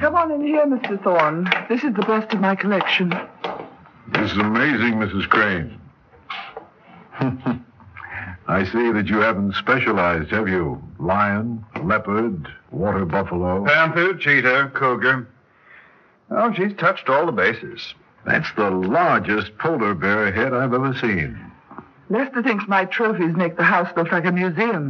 Come on in here, Mr. Thorne. This is the best of my collection. This is amazing, Mrs. Crane. I see that you haven't specialized, have you? Lion, leopard, water buffalo. Panther, cheetah, cougar. Oh, she's touched all the bases. That's the largest polar bear head I've ever seen. Lester thinks my trophies make the house look like a museum.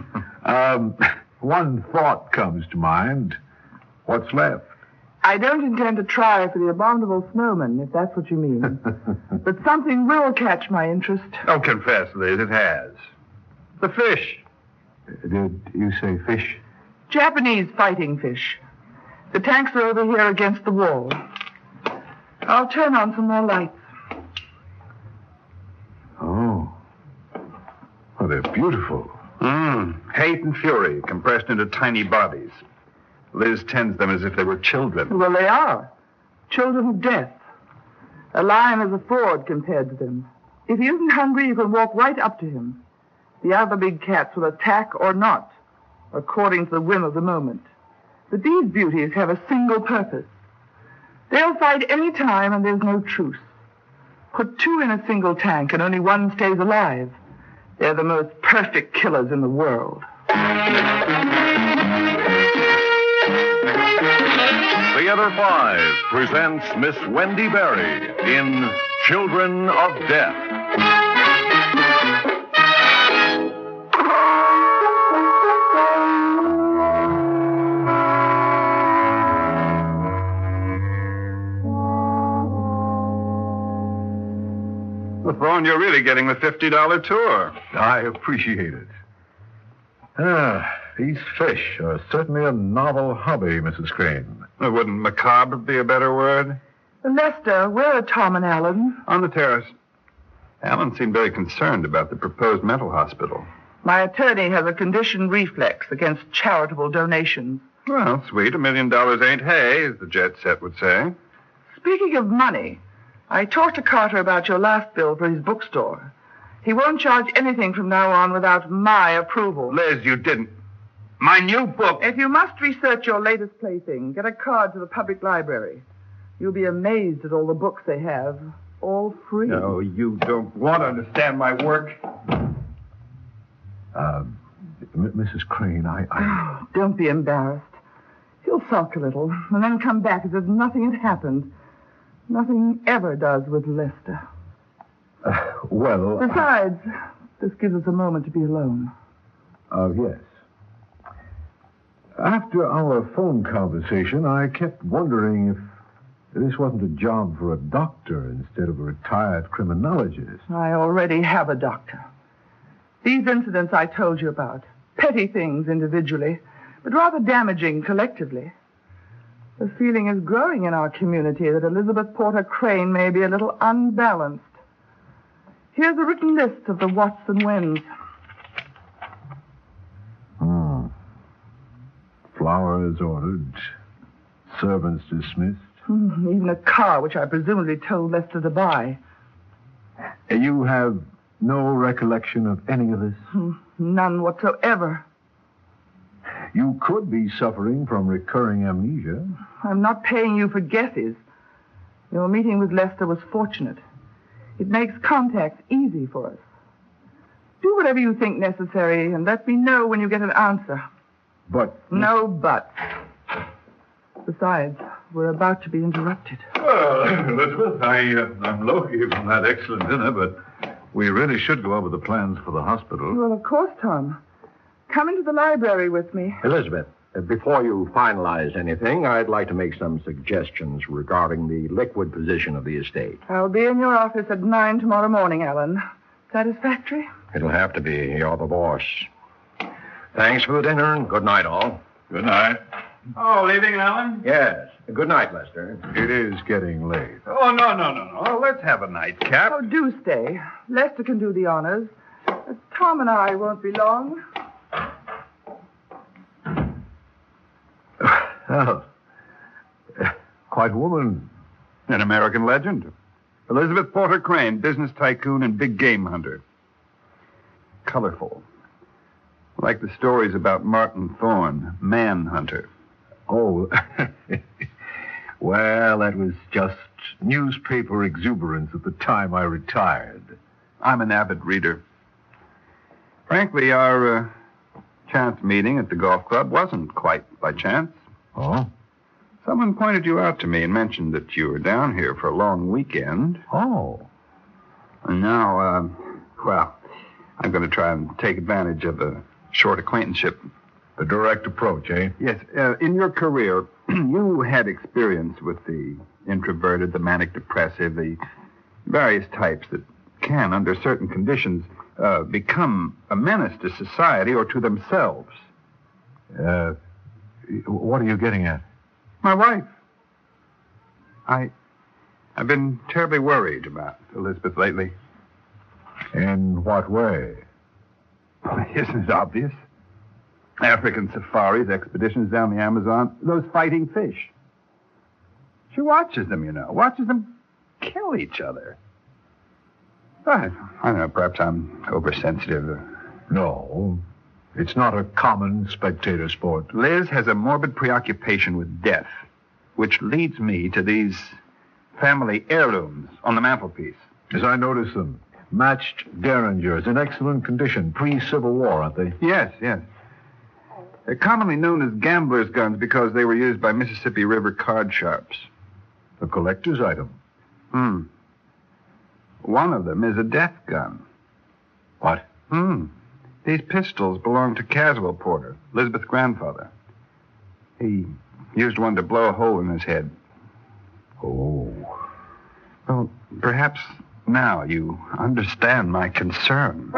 One thought comes to mind. What's left? I don't intend to try for the abominable snowman, if that's what you mean. But something will catch my interest. Oh, confess, Liz, it has. The fish. Did you say fish? Japanese fighting fish. The tanks are over here against the wall. I'll turn on some more lights. Oh. Oh, they're beautiful. Hate and fury compressed into tiny bodies. Liz tends them as if they were children. Well, they are. Children of death. A lion is a fraud compared to them. If he isn't hungry, you can walk right up to him. The other big cats will attack or not, according to the whim of the moment. But these beauties have a single purpose. They'll fight any time and there's no truce. Put two in a single tank and only one stays alive. They're the most perfect killers in the world. Theater 5 presents Miss Wendy Berry in Children of Death. Well, Thorne, you're really getting the $50 tour. I appreciate it. These fish are certainly a novel hobby, Mrs. Crane. Wouldn't macabre be a better word? Lester, where are Tom and Alan? On the terrace. Alan seemed very concerned about the proposed mental hospital. My attorney has a conditioned reflex against charitable donations. Well, sweet, $1 million ain't hay, as the jet set would say. Speaking of money, I talked to Carter about your last bill for his bookstore. He won't charge anything from now on without my approval. Liz, you didn't. My new book. If you must research your latest plaything, get a card to the public library. You'll be amazed at all the books they have, all free. No, you don't want to understand my work. Mrs. Crane, Oh, don't be embarrassed. He'll sulk a little and then come back as if nothing had happened. Nothing ever does with Lester. Well... Besides, this gives us a moment to be alone. Yes. After our phone conversation, I kept wondering if this wasn't a job for a doctor instead of a retired criminologist. I already have a doctor. These incidents I told you about, petty things individually, but rather damaging collectively. The feeling is growing in our community that Elizabeth Porter Crane may be a little unbalanced. Here's a written list of the whats and whens. Flowers ordered, servants dismissed. Even a car, which I presumably told Lester to buy. You have no recollection of any of this? None whatsoever. You could be suffering from recurring amnesia. I'm not paying you for guesses. Your meeting with Lester was fortunate. It makes contact easy for us. Do whatever you think necessary and let me know when you get an answer. But... No buts. Besides, we're about to be interrupted. Well, Elizabeth, I'm low-key from that excellent dinner, but we really should go over the plans for the hospital. Well, of course, Tom. Come into the library with me. Elizabeth, before you finalize anything, I'd like to make some suggestions regarding the liquid position of the estate. I'll be in your office at 9 tomorrow morning, Alan. Satisfactory? It'll have to be. You're the boss. Thanks for the dinner, and good night, all. Good night. Oh, leaving, Alan? Yes. Good night, Lester. It is getting late. Oh, no. Let's have a nightcap. Oh, do stay. Lester can do the honors. Tom and I won't be long. Oh, quite a woman. An American legend. Elizabeth Porter Crane, business tycoon and big game hunter. Colorful. Like the stories about Martin Thorne, manhunter. Oh, Well, that was just newspaper exuberance at the time I retired. I'm an avid reader. Frankly, our chance meeting at the golf club wasn't quite by chance. Oh? Someone pointed you out to me and mentioned that you were down here for a long weekend. Oh. And now, well, I'm going to try and take advantage of a short acquaintanceship. A direct approach, eh? Yes. In your career, you had experience with the introverted, the manic-depressive, the various types that can, under certain conditions, become a menace to society or to themselves. What are you getting at? My wife. I've been terribly worried about Elizabeth lately. In what way? Isn't it obvious? African safaris, expeditions down the Amazon, those fighting fish. She watches them, watches them kill each other. I don't know, perhaps I'm oversensitive. No, it's not a common spectator sport. Liz has a morbid preoccupation with death, which leads me to these family heirlooms on the mantelpiece. As I notice them, matched derringers in excellent condition, pre-Civil War, aren't they? Yes. They're commonly known as gamblers' guns because they were used by Mississippi River card sharps. A collector's item. One of them is a death gun. What? These pistols belong to Caswell Porter, Elizabeth's grandfather. He used one to blow a hole in his head. Oh. Well, perhaps now you understand my concern.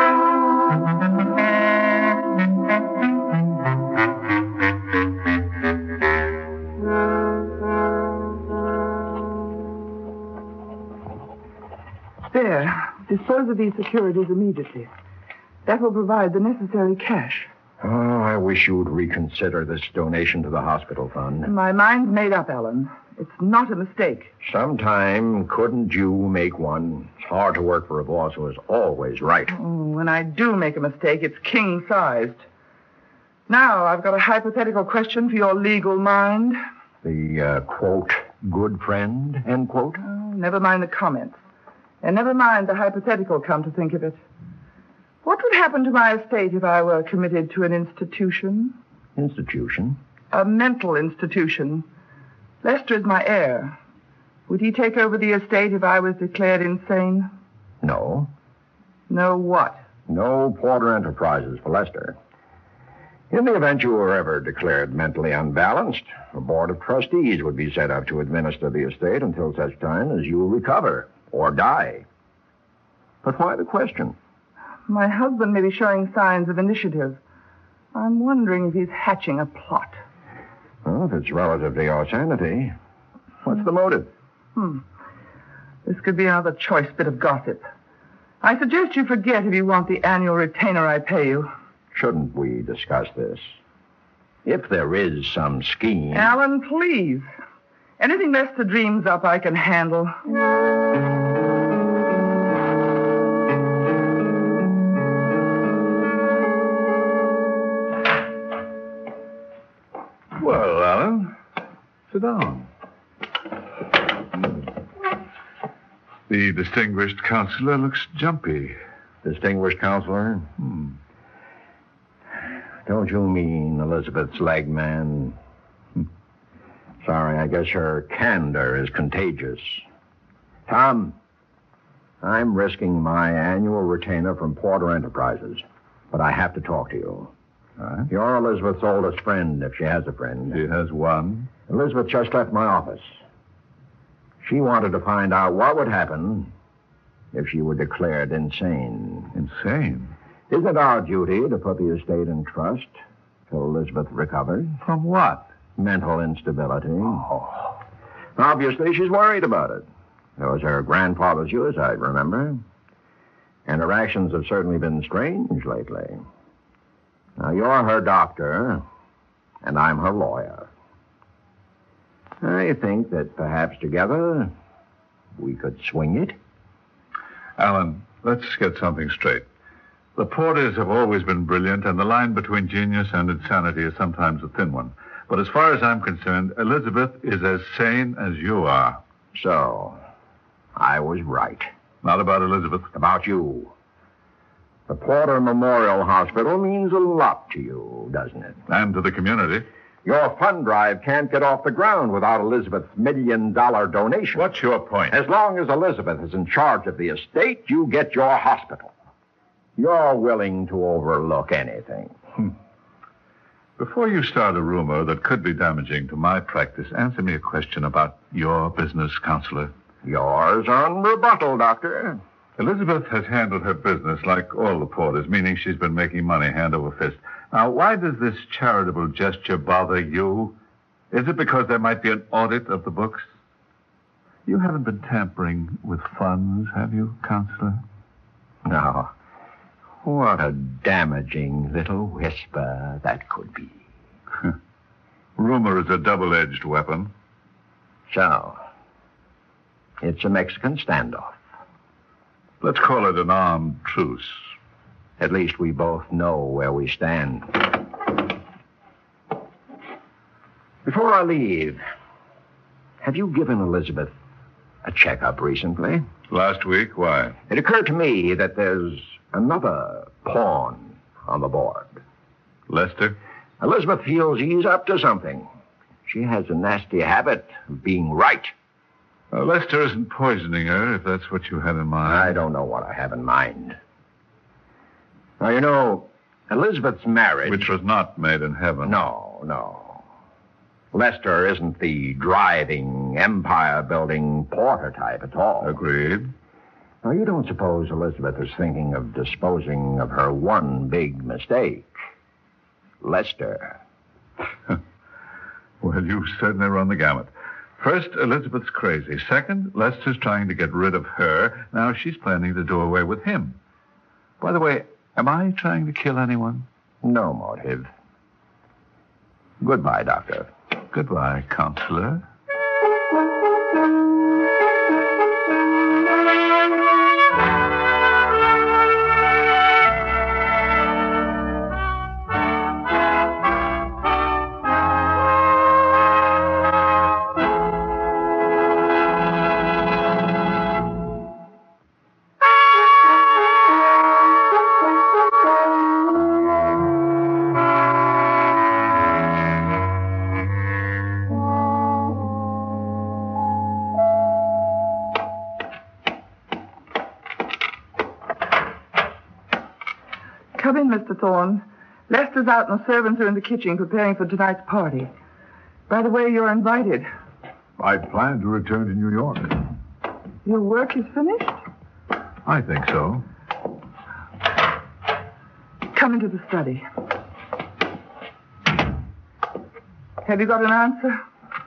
There. Dispose of these securities immediately. That will provide the necessary cash. Oh, I wish you'd reconsider this donation to the hospital fund. My mind's made up, Alan. It's not a mistake. Sometime, couldn't you make one? It's hard to work for a boss who is always right. When I do make a mistake, it's king-sized. Now, I've got a hypothetical question for your legal mind. The, quote, good friend, end quote? Oh, never mind the comments. And never mind the hypothetical, come to think of it. What would happen to my estate if I were committed to an institution? Institution? A mental institution. Lester is my heir. Would he take over the estate if I was declared insane? No. No what? No Porter Enterprises for Lester. In the event you were ever declared mentally unbalanced, a board of trustees would be set up to administer the estate until such time as you recover or die. But why the question? My husband may be showing signs of initiative. I'm wondering if he's hatching a plot. Well, if it's relative to your sanity, what's the motive? This could be another choice bit of gossip. I suggest you forget if you want the annual retainer I pay you. Shouldn't we discuss this? If there is some scheme... Alan, please. Anything Lester dreams up, I can handle. Well, Alan, sit down. The distinguished counselor looks jumpy. Distinguished counselor? Don't you mean Elizabeth's leg man? Sorry, I guess her candor is contagious. Tom, I'm risking my annual retainer from Porter Enterprises, but I have to talk to you. You're Elizabeth's oldest friend, if she has a friend. She has one. Elizabeth just left my office. She wanted to find out what would happen if she were declared insane. Insane? Isn't it our duty to put the estate in trust till Elizabeth recovers? From what? Mental instability. Oh. Obviously, she's worried about it. It was her grandfather's suicide, remember? And her actions have certainly been strange lately. Now, you're her doctor, and I'm her lawyer. I think that perhaps together we could swing it. Alan, let's get something straight. The Porters have always been brilliant, and the line between genius and insanity is sometimes a thin one. But as far as I'm concerned, Elizabeth is as sane as you are. So, I was right. Not about Elizabeth. About you. The Porter Memorial Hospital means a lot to you, doesn't it? And to the community. Your fund drive can't get off the ground without Elizabeth's $1 million donation. What's your point? As long as Elizabeth is in charge of the estate, you get your hospital. You're willing to overlook anything. Before you start a rumor that could be damaging to my practice, answer me a question about your business, Counselor. Yours on rebuttal, Doctor. Elizabeth has handled her business like all the Porters, meaning she's been making money hand over fist. Now, why does this charitable gesture bother you? Is it because there might be an audit of the books? You haven't been tampering with funds, have you, Counselor? No. What a damaging little whisper that could be. Rumor is a double-edged weapon. So, it's a Mexican standoff. Let's call it an armed truce. At least we both know where we stand. Before I leave, have you given Elizabeth a checkup recently? Last week? Why? It occurred to me that there's another pawn on the board. Lester? Elizabeth feels he's up to something. She has a nasty habit of being right. Lester isn't poisoning her, if that's what you had in mind. I don't know what I have in mind. Now, you know, Elizabeth's marriage... Which was not made in heaven. No. Lester isn't the driving, empire-building Porter type at all. Agreed. Now, you don't suppose Elizabeth is thinking of disposing of her one big mistake, Lester. Well, you certainly run the gamut. First, Elizabeth's crazy. Second, Lester's trying to get rid of her. Now she's planning to do away with him. By the way, am I trying to kill anyone? No motive. Goodbye, Doctor. Goodbye, Counselor. Come in, Mr. Thorne. Lester's out and the servants are in the kitchen preparing for tonight's party. By the way, you're invited. I plan to return to New York. Your work is finished? I think so. Come into the study. Have you got an answer?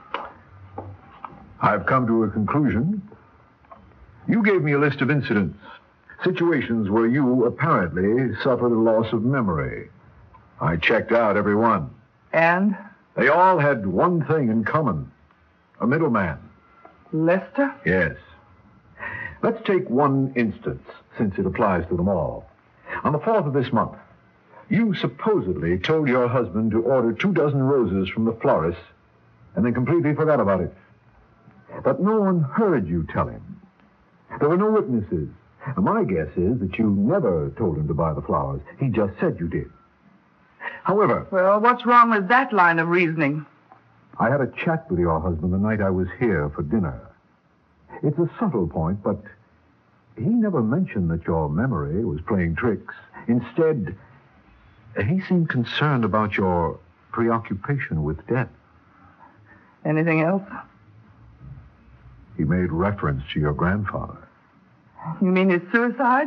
I've come to a conclusion. You gave me a list of incidents, situations where you apparently suffered a loss of memory. I checked out every one. And? They all had one thing in common. A middleman. Lester? Yes. Let's take one instance, since it applies to them all. On the 4th of this month, you supposedly told your husband to order 24 roses from the florist and then completely forgot about it. But no one heard you tell him. There were no witnesses. My guess is that you never told him to buy the flowers. He just said you did. However... Well, what's wrong with that line of reasoning? I had a chat with your husband the night I was here for dinner. It's a subtle point, but he never mentioned that your memory was playing tricks. Instead, he seemed concerned about your preoccupation with death. Anything else? He made reference to your grandfather. You mean his suicide?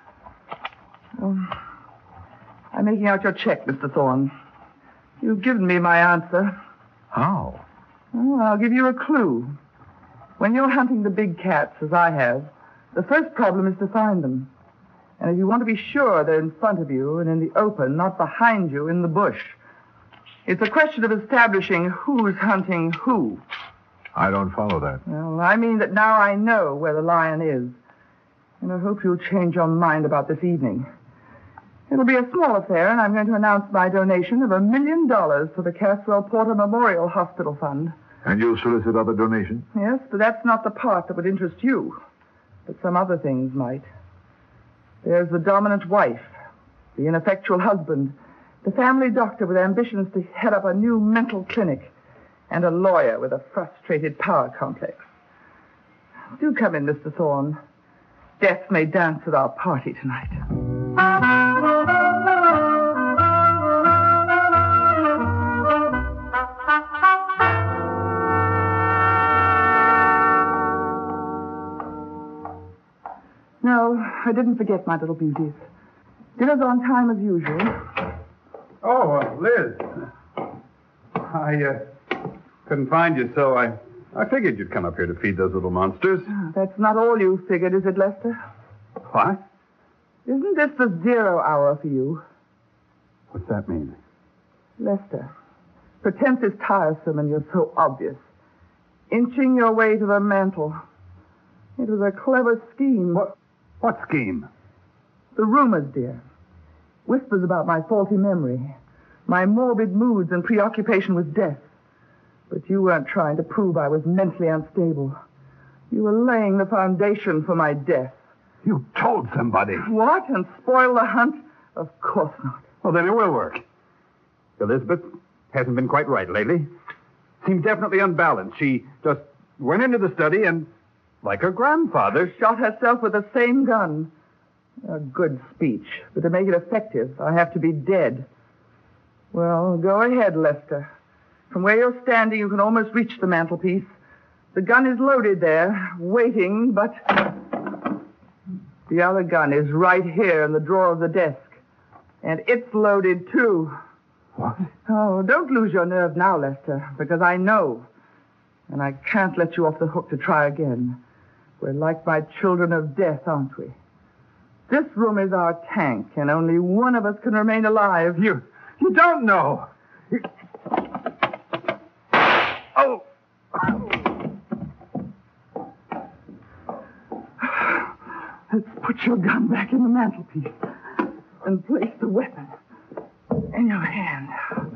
I'm making out your check, Mr. Thorne. You've given me my answer. How? Well, I'll give you a clue. When you're hunting the big cats, as I have, the first problem is to find them. And if you want to be sure they're in front of you and in the open, not behind you in the bush. It's a question of establishing who's hunting who. I don't follow that. Well, I mean that now I know where the lion is. And I hope you'll change your mind about this evening. It'll be a small affair, and I'm going to announce my donation of $1 million for the Caswell Porter Memorial Hospital Fund. And you'll solicit other donations? Yes, but that's not the part that would interest you. But some other things might. There's the dominant wife, the ineffectual husband, the family doctor with ambitions to head up a new mental clinic, and a lawyer with a frustrated power complex. Do come in, Mr. Thorne. Death may dance at our party tonight. No, I didn't forget my little beauties. Dinner's on time as usual. Oh, Liz. I couldn't find you, so I figured you'd come up here to feed those little monsters. That's not all you figured, is it, Lester? What? Isn't this the 0 hour for you? What's that mean? Lester, pretense is tiresome and you're so obvious. Inching your way to the mantel. It was a clever scheme. What scheme? The rumors, dear. Whispers about my faulty memory, my morbid moods and preoccupation with death. But you weren't trying to prove I was mentally unstable. You were laying the foundation for my death. You told somebody. What? And spoil the hunt? Of course not. Well, then it will work. Elizabeth hasn't been quite right lately. Seems definitely unbalanced. She just went into the study and, like her grandfather, shot herself with the same gun. A good speech, but to make it effective, I have to be dead. Well, go ahead, Lester. From where you're standing, you can almost reach the mantelpiece. The gun is loaded there, waiting, but the other gun is right here in the drawer of the desk. And it's loaded, too. What? Oh, don't lose your nerve now, Lester, because I know. And I can't let you off the hook to try again. We're like my children of death, aren't we? This room is our tank, and only one of us can remain alive. You don't know. Oh. Let's put your gun back in the mantelpiece and place the weapon in your hand.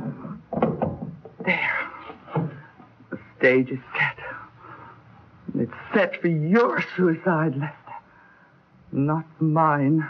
There. The stage is set. And it's set for your suicide, Lester. Not mine.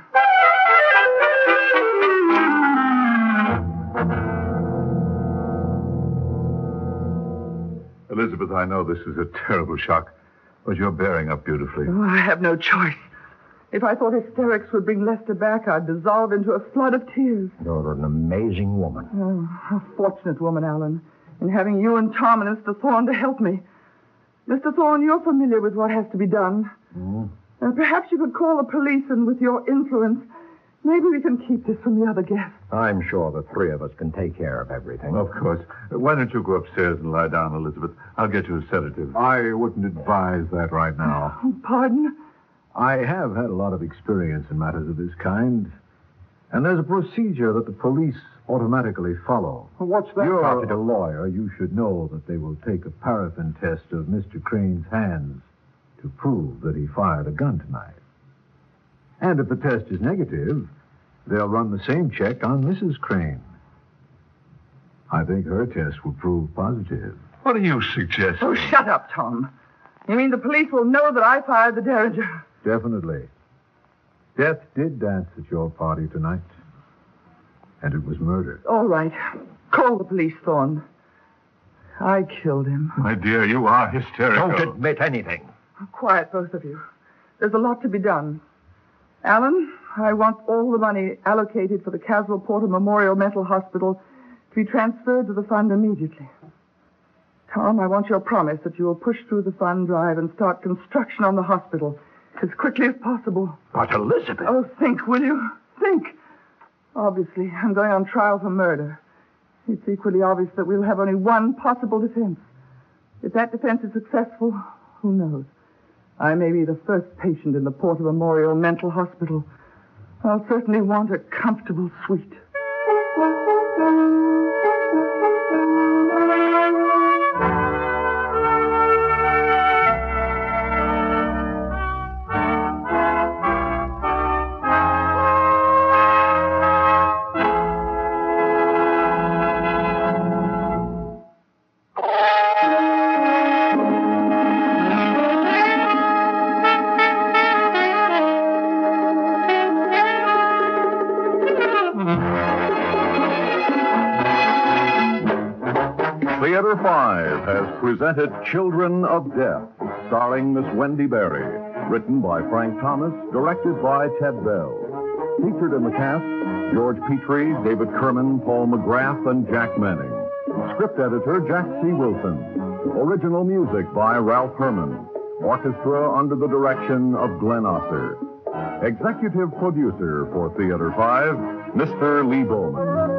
Elizabeth, I know this is a terrible shock, but you're bearing up beautifully. Oh, I have no choice. If I thought hysterics would bring Lester back, I'd dissolve into a flood of tears. You're an amazing woman. Oh, a fortunate woman, Alan, in having you and Tom and Mr. Thorne to help me. Mr. Thorne, you're familiar with what has to be done. Perhaps you could call the police, and with your influence, maybe we can keep this from the other guests. I'm sure the three of us can take care of everything. Of course. Why don't you go upstairs and lie down, Elizabeth? I'll get you a sedative. I wouldn't advise that right now. Pardon? I have had a lot of experience in matters of this kind, and there's a procedure that the police automatically follow. What's that? You're a lawyer. You should know that they will take a paraffin test of Mr. Crane's hands to prove that he fired a gun tonight. And if the test is negative, they'll run the same check on Mrs. Crane. I think her test will prove positive. What are you suggesting? Oh, shut up, Tom. You mean the police will know that I fired the Derringer? Definitely. Death did dance at your party tonight, and it was murder. All right. Call the police, Thorne. I killed him. My dear, you are hysterical. Don't admit anything. Quiet, both of you. There's a lot to be done. Alan, I want all the money allocated for the Caswell Porter Memorial Mental Hospital to be transferred to the fund immediately. Tom, I want your promise that you will push through the fund drive and start construction on the hospital as quickly as possible. But Elizabeth... Oh, think, will you? Think. Obviously, I'm going on trial for murder. It's equally obvious that we'll have only one possible defense. If that defense is successful, who knows? I may be the first patient in the Porter Memorial Mental Hospital. I'll certainly want a comfortable suite. 5 has presented Children of Death, starring Miss Wendy Berry. Written by Frank Thomas, directed by Ted Bell. Featured in the cast, George Petrie, David Kerman, Paul McGrath, and Jack Manning. Script editor, Jack C. Wilson. Original music by Ralph Herman. Orchestra under the direction of Glenn Osser. Executive producer for Theater 5, Mr. Lee Bowman.